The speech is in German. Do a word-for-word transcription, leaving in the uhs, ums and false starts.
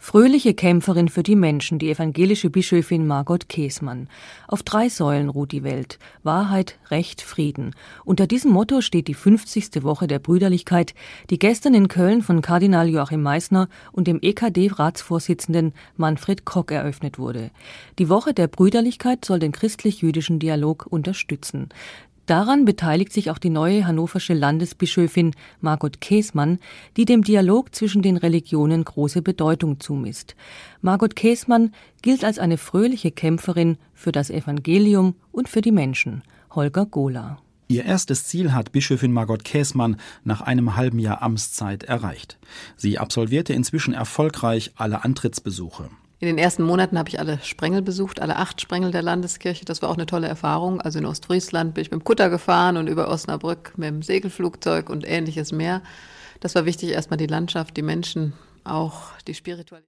Fröhliche Kämpferin für die Menschen, die evangelische Bischöfin Margot Käßmann. Auf drei Säulen ruht die Welt: Wahrheit, Recht, Frieden. Unter diesem Motto steht die fünfzigste Woche der Brüderlichkeit, die gestern in Köln von Kardinal Joachim Meissner und dem E K D-Ratsvorsitzenden Manfred Kock eröffnet wurde. Die Woche der Brüderlichkeit soll den christlich-jüdischen Dialog unterstützen. Daran beteiligt sich auch die neue hannoversche Landesbischöfin Margot Käßmann, die dem Dialog zwischen den Religionen große Bedeutung zumisst. Margot Käßmann gilt als eine fröhliche Kämpferin für das Evangelium und für die Menschen. Holger Gohler. Ihr erstes Ziel hat Bischöfin Margot Käßmann nach einem halben Jahr Amtszeit erreicht. Sie absolvierte inzwischen erfolgreich alle Antrittsbesuche. In den ersten Monaten habe ich alle Sprengel besucht, alle acht Sprengel der Landeskirche. Das war auch eine tolle Erfahrung. Also in Ostfriesland bin ich mit dem Kutter gefahren und über Osnabrück mit dem Segelflugzeug und ähnliches mehr. Das war wichtig, erstmal die Landschaft, die Menschen, auch die Spiritualität.